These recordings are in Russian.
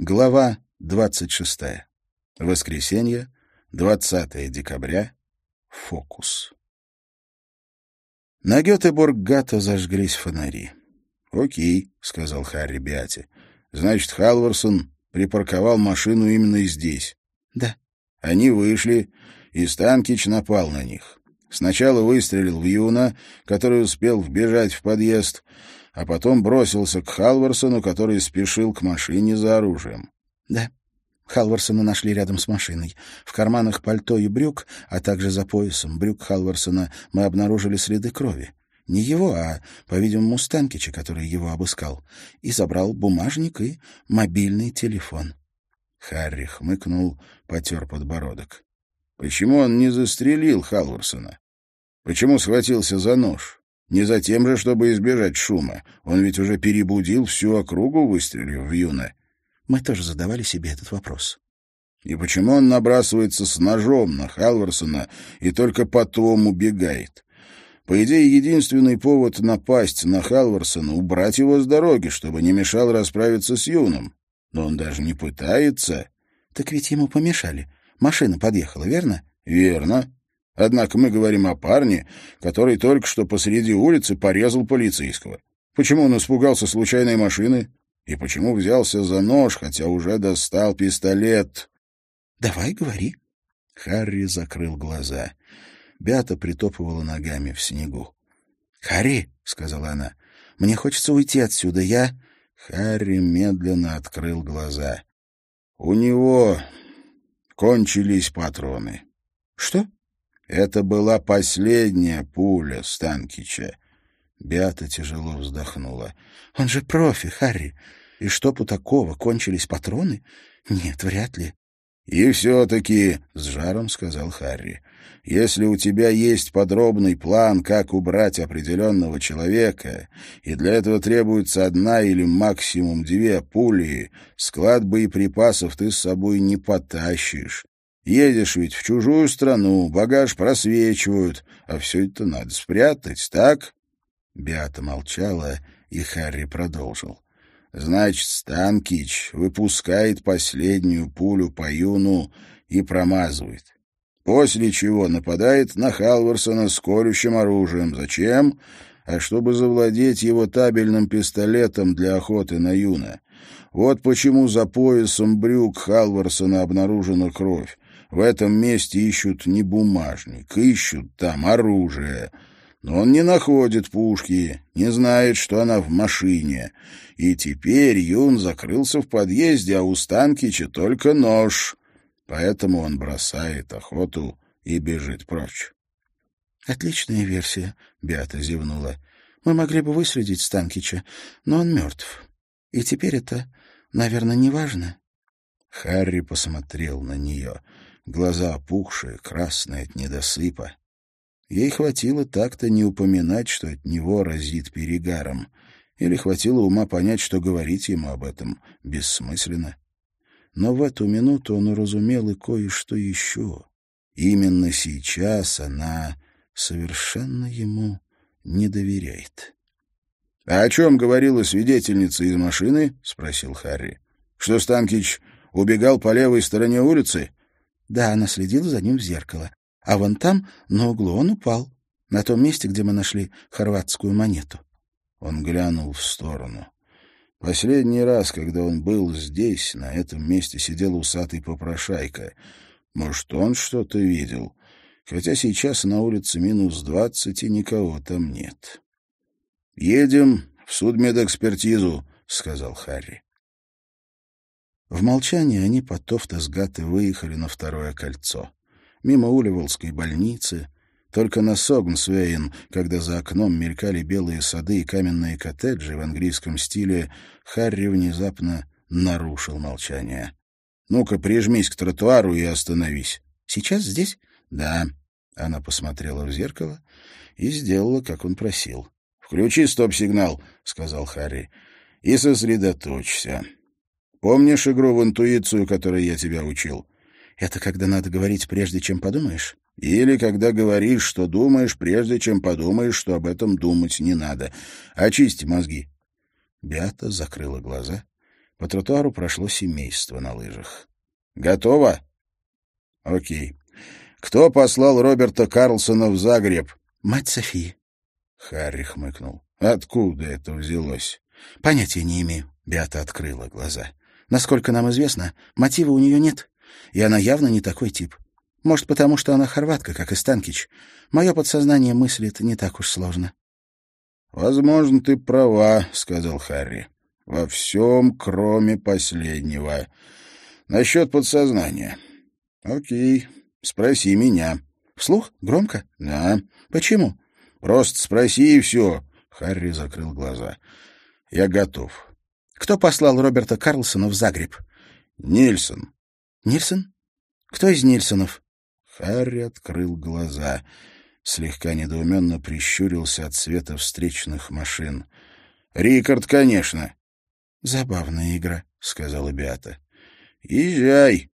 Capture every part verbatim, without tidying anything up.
Глава двадцать шестая. Воскресенье, двадцатое декабря. Фокус. На Гетеборг-Гатта зажглись фонари. «Окей», — сказал Харри Беате. «Значит, Халварсон припарковал машину именно здесь». «Да». Они вышли, и Станкич напал на них. Сначала выстрелил в Юна, который успел вбежать в подъезд, а потом бросился к Халварсону, который спешил к машине за оружием. «Да». Халварсона нашли рядом с машиной. В карманах пальто и брюк, а также за поясом брюк Халварсона мы обнаружили следы крови. Не его, а, по-видимому, Станкича, который его обыскал. И забрал бумажник и мобильный телефон. Харри хмыкнул, потер подбородок. Почему он не застрелил Халварсона? Почему схватился за нож? Не за тем же, чтобы избежать шума. Он ведь уже перебудил всю округу, выстрелив в Юна. Мы тоже задавали себе этот вопрос. И почему он набрасывается с ножом на Халварсона и только потом убегает? По идее, единственный повод напасть на Халварсона — убрать его с дороги, чтобы не мешал расправиться с Юном. Но он даже не пытается. Так ведь ему помешали. Машина подъехала, верно? Верно. Однако мы говорим о парне, который только что посреди улицы порезал полицейского. Почему он испугался случайной машины? И почему взялся за нож, хотя уже достал пистолет? Давай, говори. Харри закрыл глаза. Беата притопывала ногами в снегу. «Харри», — сказала она, — «мне хочется уйти отсюда, я...» Харри медленно открыл глаза. У него кончились патроны. «Что?» Это была последняя пуля Станкича. Беата тяжело вздохнула. «Он же профи, Харри. И что по такого? Кончились патроны? Нет, вряд ли». «И все-таки», — с жаром сказал Харри, — «если у тебя есть подробный план, как убрать определенного человека, и для этого требуется одна или максимум две пули, склад боеприпасов ты с собой не потащишь. Едешь ведь в чужую страну, багаж просвечивают, а все это надо спрятать, так?» Беата молчала, и Харри продолжил. «Значит, Станкич выпускает последнюю пулю по Юну и промазывает. После чего нападает на Халварсона с колющим оружием. Зачем? А чтобы завладеть его табельным пистолетом для охоты на Юна. Вот почему за поясом брюк Халварсона обнаружена кровь. В этом месте ищут не бумажник, ищут там оружие. Но он не находит пушки, не знает, что она в машине. И теперь Юн закрылся в подъезде, а у Станкича только нож. Поэтому он бросает охоту и бежит прочь». «Отличная версия», — Беата зевнула. «Мы могли бы выследить Станкича, но он мертв. И теперь это, наверное, не важно». Харри посмотрел на нее. Глаза опухшие, красные от недосыпа. Ей хватило так-то не упоминать, что от него разит перегаром. Или хватило ума понять, что говорить ему об этом бессмысленно. Но в эту минуту он уразумел и кое-что еще. Именно сейчас она совершенно ему не доверяет. — А о чем говорила свидетельница из машины? — спросил Харри. — Что Станкич убегал по левой стороне улицы? — Да, она следила за ним в зеркало. А вон там, на углу, он упал. На том месте, где мы нашли хорватскую монету. Он глянул в сторону. Последний раз, когда он был здесь, на этом месте сидел усатый попрошайка. Может, он что-то видел? Хотя сейчас на улице минус двадцать, и никого там нет. — Едем в судмедэкспертизу, — сказал Харри. В молчании они по Тофтасгатте выехали на второе кольцо. Мимо Уливолской больницы, только на Согнсвейн, когда за окном мелькали белые сады и каменные коттеджи в английском стиле, Харри внезапно нарушил молчание. — Ну-ка, прижмись к тротуару и остановись. — Сейчас здесь? — Да. Она посмотрела в зеркало и сделала, как он просил. — Включи стоп-сигнал, — сказал Харри, — и сосредоточься. Помнишь игру в интуицию, которой я тебя учил? — Это когда надо говорить, прежде чем подумаешь? — Или когда говоришь, что думаешь, прежде чем подумаешь, что об этом думать не надо. Очисти мозги. Беата закрыла глаза По тротуару прошло семейство на лыжах. «Готово?» «Окей. Кто послал Роберта Карлсона в Загреб?» «Мать Софии». Харри хмыкнул. «Откуда это взялось?» «Понятия не имею». Беата открыла глаза. «Насколько нам известно, мотива у нее нет, и она явно не такой тип. Может, потому что она хорватка, как и Станкич. Мое подсознание мыслит не так уж сложно». «Возможно, ты права», — сказал Харри. «Во всем, кроме последнего. Насчет подсознания. Окей, спроси меня». «Вслух? Громко?» «Да». «Почему?» «Просто спроси, и все». Харри закрыл глаза. «Я готов». «Кто послал Роберта Карлсона в Загреб?» «Нильсон». «Нильсон? Кто из Нильсонов?» Харри открыл глаза, слегка недоуменно прищурился от света встречных машин. «Рикард, конечно». «Забавная игра», — сказала Беата. «Езжай».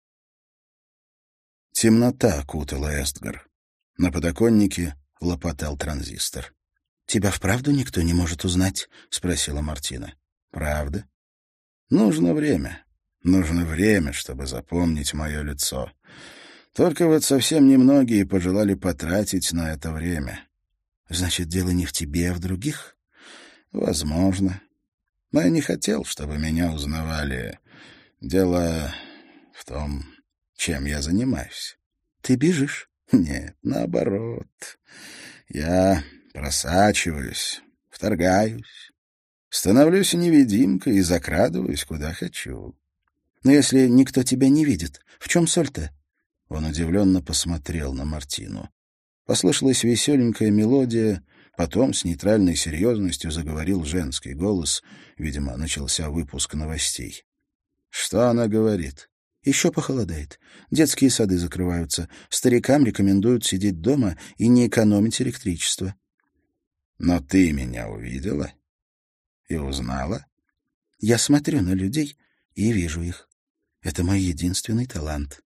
Темнота окутала Эстгар. На подоконнике лопотал транзистор. «Тебя вправду никто не может узнать?» — спросила Мартина. «Правда? Нужно время. Нужно время, чтобы запомнить мое лицо. Только вот совсем немногие пожелали потратить на это время». «Значит, дело не в тебе, а в других?» «Возможно. Но я не хотел, чтобы меня узнавали. Дело в том, чем я занимаюсь». «Ты бежишь?» «Нет, наоборот. Я просачиваюсь, вторгаюсь, становлюсь невидимкой и закрадываюсь, куда хочу». «Но если никто тебя не видит, в чем соль-то?» Он удивленно посмотрел на Мартину. Послышалась веселенькая мелодия, потом с нейтральной серьезностью заговорил женский голос. Видимо, начался выпуск новостей. «Что она говорит?» «Еще похолодает. Детские сады закрываются. Старикам рекомендуют сидеть дома и не экономить электричество». «Но ты меня увидела и узнала?» «Я смотрю на людей и вижу их. Это мой единственный талант».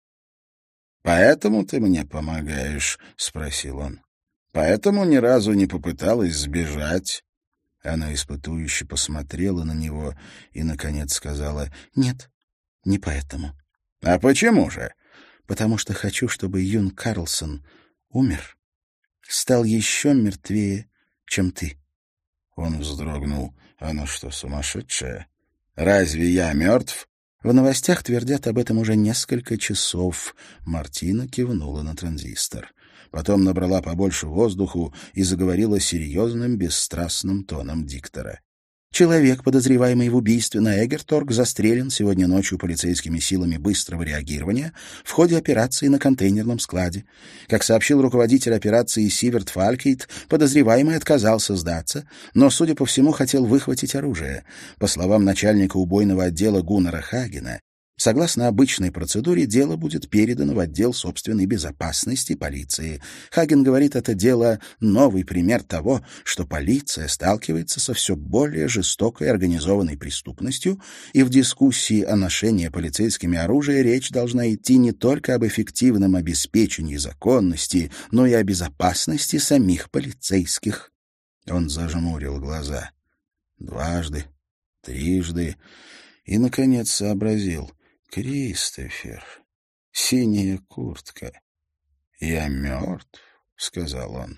«Поэтому ты мне помогаешь?» — спросил он. «Поэтому ни разу не попыталась сбежать?» Она испытующе посмотрела на него и, наконец, сказала: «Нет, не поэтому». «А почему же?» «Потому что хочу, чтобы Юн Карлсон умер, стал еще мертвее, чем ты». Он вздрогнул. «Она что, сумасшедшая? Разве я мертв?» «В новостях твердят об этом уже несколько часов». Мартина кивнула на транзистор. Потом набрала побольше воздуху и заговорила серьезным, бесстрастным тоном диктора. Человек, подозреваемый в убийстве на Эгерторг, застрелен сегодня ночью полицейскими силами быстрого реагирования в ходе операции на контейнерном складе. Как сообщил руководитель операции Сиверт Фалькейт, подозреваемый отказался сдаться, но, судя по всему, хотел выхватить оружие. По словам начальника убойного отдела Гуннара Хагена, согласно обычной процедуре, дело будет передано в отдел собственной безопасности полиции. Хаген говорит, это дело — новый пример того, что полиция сталкивается со все более жестокой организованной преступностью, и в дискуссии о ношении полицейскими оружия речь должна идти не только об эффективном обеспечении законности, но и о безопасности самих полицейских. Он зажмурил глаза. Дважды, трижды и, наконец, сообразил — «Кристофер, синяя куртка». «Я мертв», — сказал он.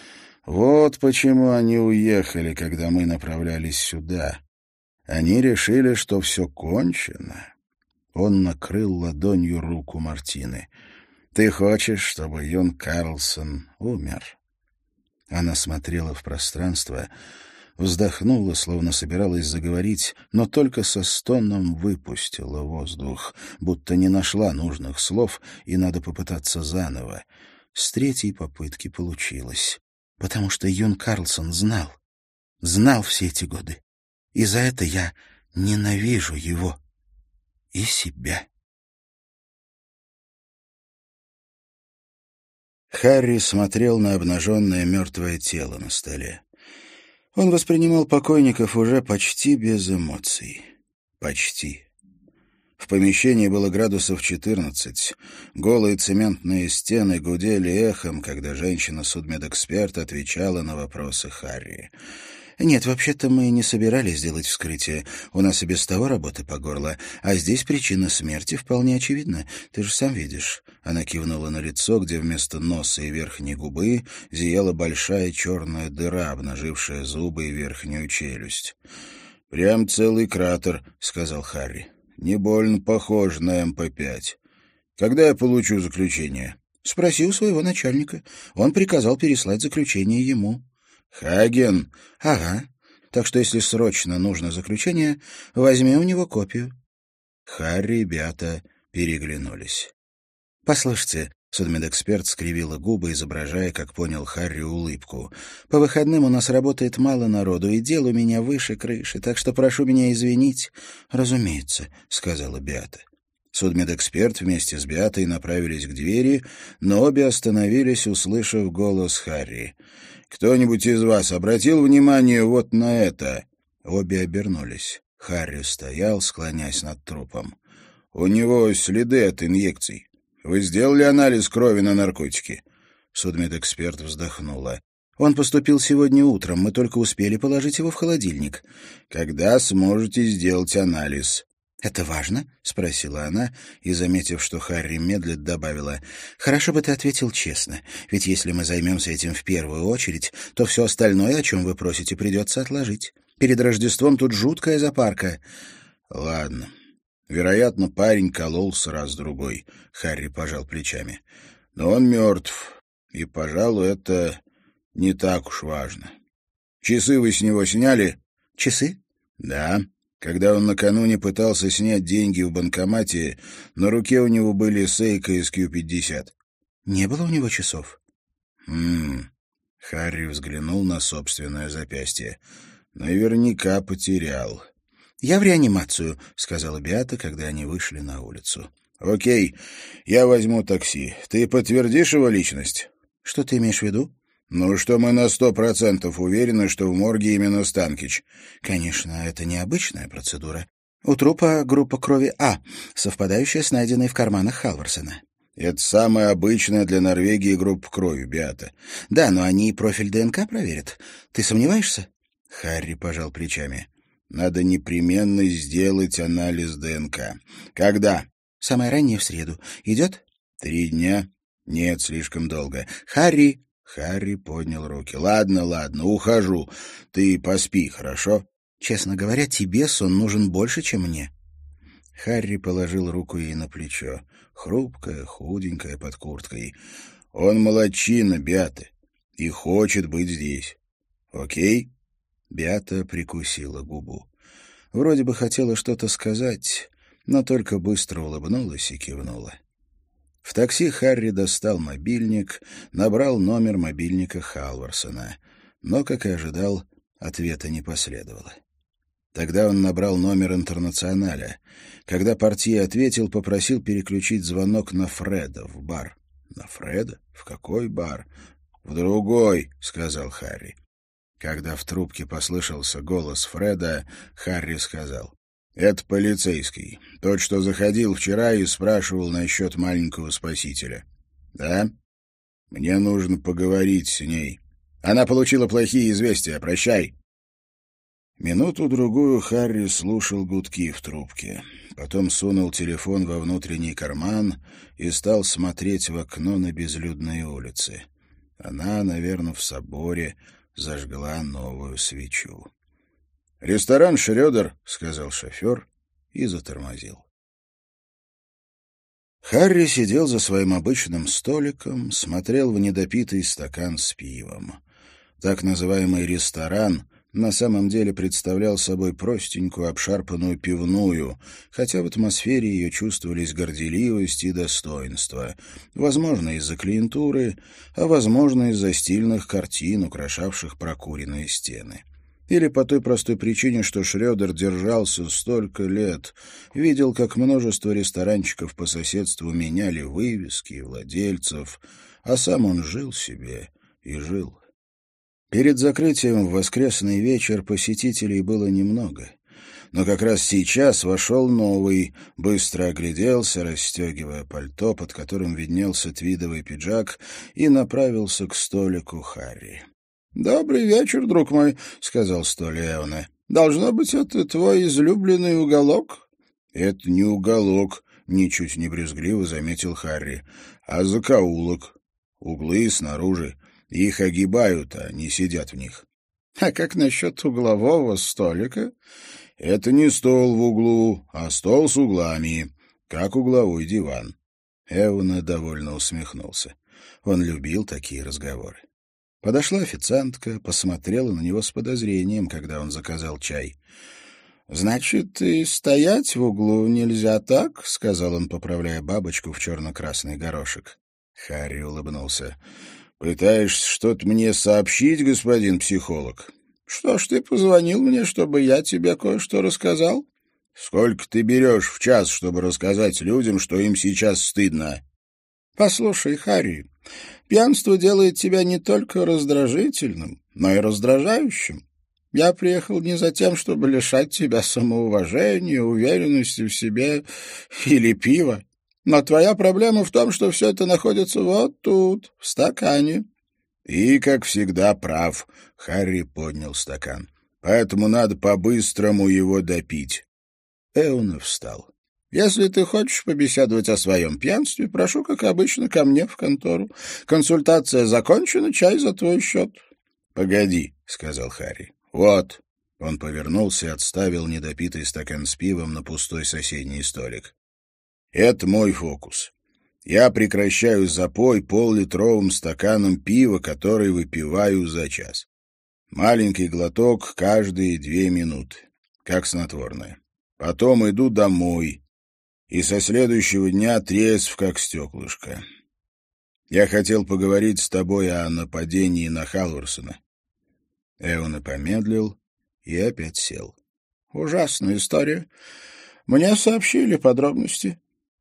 «Вот почему они уехали, когда мы направлялись сюда. Они решили, что все кончено». Он накрыл ладонью руку Мартины. «Ты хочешь, чтобы Юн Карлсон умер?» Она смотрела в пространство, вздохнула, словно собиралась заговорить, но только со стоном выпустила воздух, будто не нашла нужных слов, и надо попытаться заново. С третьей попытки получилось. «Потому что Юн Карлсон знал. Знал все эти годы. И за это я ненавижу его и себя». Харри смотрел на обнаженное мертвое тело на столе. Он воспринимал покойников уже почти без эмоций. Почти. В помещении было градусов четырнадцать. Голые цементные стены гудели эхом, когда женщина-судмедэксперт отвечала на вопросы Харри. «Нет, вообще-то мы не собирались делать вскрытие. У нас и без того работы по горло. А здесь причина смерти вполне очевидна. Ты же сам видишь». Она кивнула на лицо, где вместо носа и верхней губы зияла большая черная дыра, обнажившая зубы и верхнюю челюсть. «Прям целый кратер», — сказал Харри. «Не больно похож на эм пэ пять. Когда я получу заключение?» «Спроси у своего начальника. Он приказал переслать заключение ему». «Хаген?» «Ага. Так что, если срочно нужно заключение, возьми у него копию». Харри и Беата переглянулись. «Послушайте», — судмедэксперт скривила губы, изображая, как понял Харри, улыбку. «По выходным у нас работает мало народу, и дел у меня выше крыши, так что прошу меня извинить». «Разумеется», — сказала Беата. Судмедэксперт вместе с Беатой направились к двери, но обе остановились, услышав голос Харри. «Кто-нибудь из вас обратил внимание вот на это?» Обе обернулись. Харри стоял, склонясь над трупом. «У него следы от инъекций. Вы сделали анализ крови на наркотики?» Судмедэксперт вздохнула. «Он поступил сегодня утром, мы только успели положить его в холодильник». «Когда сможете сделать анализ?» «Это важно?» — спросила она, и, заметив, что Харри медлит, добавила. «Хорошо бы ты ответил честно, ведь если мы займемся этим в первую очередь, то все остальное, о чем вы просите, придется отложить. Перед Рождеством тут жуткая запарка». «Ладно. Вероятно, парень кололся раз-другой», — Харри пожал плечами. «Но он мертв, и, пожалуй, это не так уж важно. Часы вы с него сняли?» «Часы?» «Да». Когда он накануне пытался снять деньги в банкомате, на руке у него были Сейко эс кью пятьдесят. «Не было у него часов?» «Хм...» Харри взглянул на собственное запястье. «Наверняка потерял». «Я в реанимацию», — сказала Беата, когда они вышли на улицу. «Окей, я возьму такси. Ты подтвердишь его личность?» «Что ты имеешь в виду?» «Ну, что мы на сто процентов уверены, что в морге именно Станкич». «Конечно, это необычная процедура. У трупа группа крови А, совпадающая с найденной в карманах Халварсона». «Это самая обычная для Норвегии группа крови, Беата». «Да, но они профиль ДНК проверят. Ты сомневаешься?» Харри пожал плечами. «Надо непременно сделать анализ ДНК. Когда?» «Самое раннее в среду. Идет?» «Три дня? Нет, слишком долго». «Харри!» Харри поднял руки. «Ладно, ладно, ухожу. Ты поспи, хорошо?» «Честно говоря, тебе сон нужен больше, чем мне». Харри положил руку ей на плечо. Хрупкая, худенькая, под курткой. «Он молодчина, Беата, и хочет быть здесь. Окей?» Беата прикусила губу. Вроде бы хотела что-то сказать, но только быстро улыбнулась и кивнула. В такси Харри достал мобильник, набрал номер мобильника Халварсона, но, как и ожидал, ответа не последовало. Тогда он набрал номер Интернационаля. Когда портье ответил, попросил переключить звонок на Фреда в бар. «На Фреда? В какой бар?» «В другой», — сказал Харри. Когда в трубке послышался голос Фреда, Харри сказал: «Это полицейский. Тот, что заходил вчера и спрашивал насчет маленького спасителя». «Да? Мне нужно поговорить с ней. Она получила плохие известия. Прощай». Минуту-другую Харри слушал гудки в трубке. Потом сунул телефон во внутренний карман и стал смотреть в окно на безлюдные улицы. Она, наверное, в соборе зажгла новую свечу. «Ресторан Шрёдер», — сказал шофер и затормозил. Харри сидел за своим обычным столиком, смотрел в недопитый стакан с пивом. Так называемый ресторан на самом деле представлял собой простенькую обшарпанную пивную, хотя в атмосфере ее чувствовались горделивость и достоинство, возможно, из-за клиентуры, а возможно, из-за стильных картин, украшавших прокуренные стены. Или по той простой причине, что Шрёдер держался столько лет, видел, как множество ресторанчиков по соседству меняли вывески и владельцев, а сам он жил себе и жил. Перед закрытием в воскресный вечер посетителей было немного. Но как раз сейчас вошел новый, быстро огляделся, расстегивая пальто, под которым виднелся твидовый пиджак, и направился к столику Харри. «Добрый вечер, друг мой», — сказал Столи Эвана. «Должно быть, это твой излюбленный уголок?» «Это не уголок», — ничуть не брезгливо заметил Харри, — «а закоулок. Углы снаружи. Их огибают, а не сидят в них». «А как насчет углового столика?» «Это не стол в углу, а стол с углами, как угловой диван». Эвана довольно усмехнулся. Он любил такие разговоры. Подошла официантка, посмотрела на него с подозрением, когда он заказал чай. «Значит, и стоять в углу нельзя так?» — сказал он, поправляя бабочку в черно-красный горошек. Харри улыбнулся. «Пытаешься что-то мне сообщить, господин психолог?» «Что ж, ты позвонил мне, чтобы я тебе кое-что рассказал?» «Сколько ты берешь в час, чтобы рассказать людям, что им сейчас стыдно?» «Послушай, Харри, пьянство делает тебя не только раздражительным, но и раздражающим. Я приехал не за тем, чтобы лишать тебя самоуважения, уверенности в себе или пива. Но твоя проблема в том, что все это находится вот тут, в стакане». «И, как всегда, прав», — Харри поднял стакан. «Поэтому надо по-быстрому его допить». Эвана встал. «Если ты хочешь побеседовать о своем пьянстве, прошу, как обычно, ко мне в контору. Консультация закончена, чай за твой счет». «Погоди», — сказал Харри. «Вот». Он повернулся и отставил недопитый стакан с пивом на пустой соседний столик. «Это мой фокус. Я прекращаю запой пол-литровым стаканом пива, который выпиваю за час. Маленький глоток каждые две минуты, как снотворное. Потом иду домой, и со следующего дня трезв, как стеклышко. Я хотел поговорить с тобой о нападении на Халварсона». Эвана помедлил и опять сел. «Ужасная история. Мне сообщили подробности».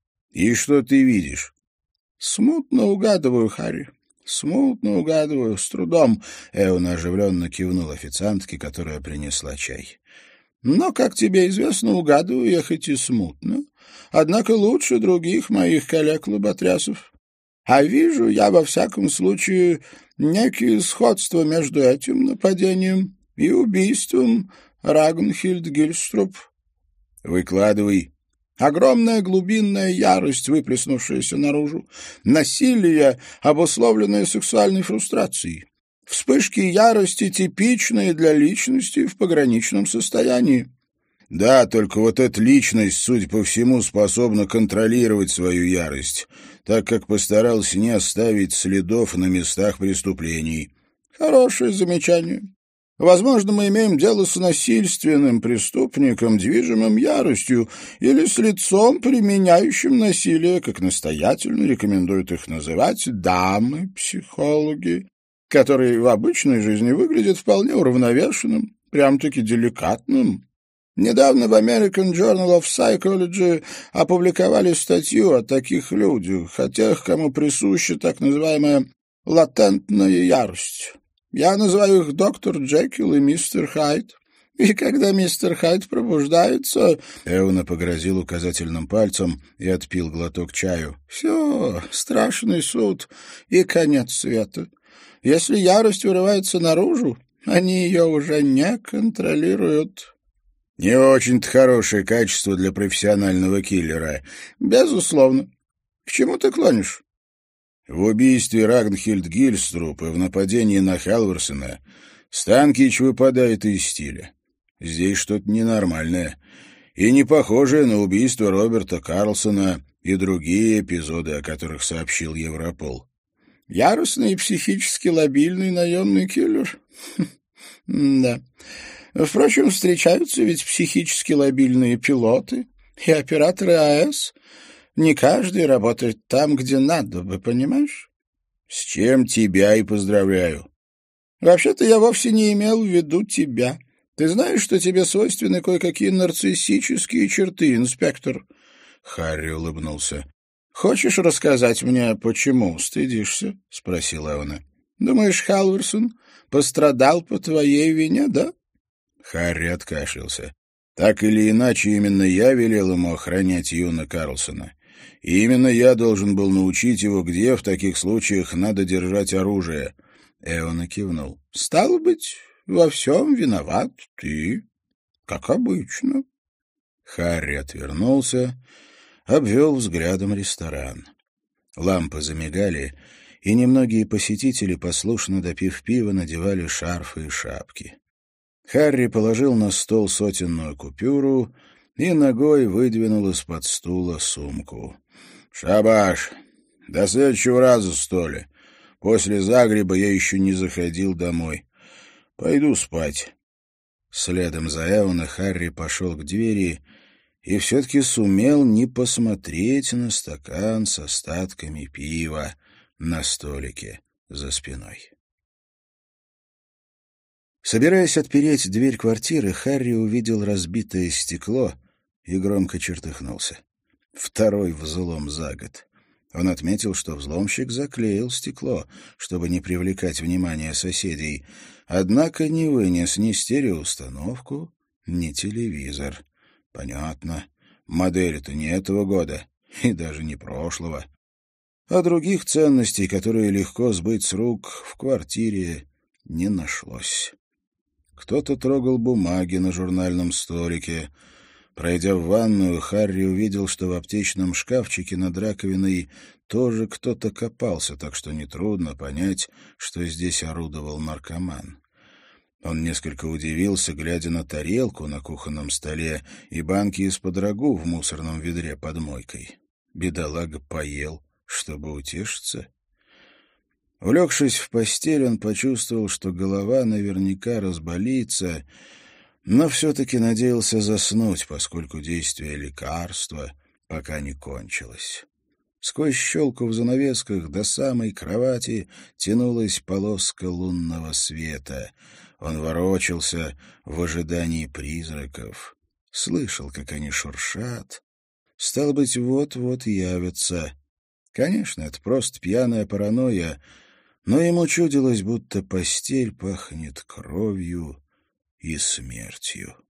«И что ты видишь?» «Смутно угадываю, Харри. Смутно угадываю, с трудом». Эвана оживленно кивнул официантке, которая принесла чай. «Но, как тебе известно, угадываю я хоть и смутно, однако лучше других моих коллег-лоботрясов. А вижу я, во всяком случае, некие сходства между этим нападением и убийством Рагнхильд Гильструб». «Выкладывай». Огромная глубинная ярость, выплеснувшаяся наружу. Насилие, обусловленное сексуальной фрустрацией. Вспышки ярости, типичные для личности в пограничном состоянии. Да, только вот эта личность, судя по всему, способна контролировать свою ярость, так как постарался не оставить следов на местах преступлений. Хорошее замечание. Возможно, мы имеем дело с насильственным преступником, движимым яростью, или с лицом, применяющим насилие, как настоятельно рекомендуют их называть дамы-психологи, который в обычной жизни выглядит вполне уравновешенным, прям-таки деликатным. Недавно в American Journal of Psychology опубликовали статью о таких людях, о тех, кому присуща так называемая латентная ярость. Я называю их доктор Джекил и мистер Хайд. И когда мистер Хайд пробуждается...» Эвана погрозил указательным пальцем и отпил глоток чаю. «Все, страшный суд и конец света. Если ярость вырывается наружу, они ее уже не контролируют». «Не очень-то хорошее качество для профессионального киллера». «Безусловно. К чему ты клонишь?» В убийстве Рагнхильд Гильструб и в нападении на Халварсона Станкич выпадает из стиля. Здесь что-то ненормальное и не похожее на убийство Роберта Карлсона и другие эпизоды, о которых сообщил Европол. Яростный и психически лобильный наемный киллер? Да. Впрочем, встречаются ведь психически лобильные пилоты и операторы АЭС. Не каждый работает там, где надо бы, понимаешь? С чем тебя и поздравляю. Вообще-то я вовсе не имел в виду тебя. Ты знаешь, что тебе свойственны кое-какие нарциссические черты, инспектор? Харри улыбнулся. Хочешь рассказать мне, почему стыдишься? Спросила она. Думаешь, Халварсон пострадал по твоей вине, да? Харри откашлялся. Так или иначе, именно я велел ему охранять Юна Карлсона. И именно я должен был научить его, где в таких случаях надо держать оружие. Эвана кивнул. Стало быть, во всем виноват ты, как обычно. Харри отвернулся, обвел взглядом ресторан. Лампы замигали, и немногие посетители, послушно допив пива, надевали шарфы и шапки. Харри положил на стол сотенную купюру и ногой выдвинул из-под стула сумку. — Шабаш! До следующего раза, что ли? После Загреба я еще не заходил домой. Пойду спать. Следом за Эвана Харри пошел к двери и все-таки сумел не посмотреть на стакан с остатками пива на столике за спиной. Собираясь отпереть дверь квартиры, Харри увидел разбитое стекло и громко чертыхнулся. Второй взлом за год. Он отметил, что взломщик заклеил стекло, чтобы не привлекать внимание соседей, однако не вынес ни стереоустановку, ни телевизор. Понятно, модель-то не этого года и даже не прошлого. А других ценностей, которые легко сбыть с рук, в квартире не нашлось. Кто-то трогал бумаги на журнальном столике. Пройдя в ванную, Харри увидел, что в аптечном шкафчике над раковиной тоже кто-то копался, так что нетрудно понять, что здесь орудовал наркоман. Он несколько удивился, глядя на тарелку на кухонном столе и банки из-под рагу в мусорном ведре под мойкой. Бедолага поел, чтобы утешиться. Улегшись в постель, он почувствовал, что голова наверняка разболится, но все-таки надеялся заснуть, поскольку действие лекарства пока не кончилось. Сквозь щелку в занавесках до самой кровати тянулась полоска лунного света. Он ворочался в ожидании призраков, слышал, как они шуршат. Стало быть, вот-вот явятся. Конечно, это просто пьяная паранойя, но ему чудилось, будто постель пахнет кровью и смертью.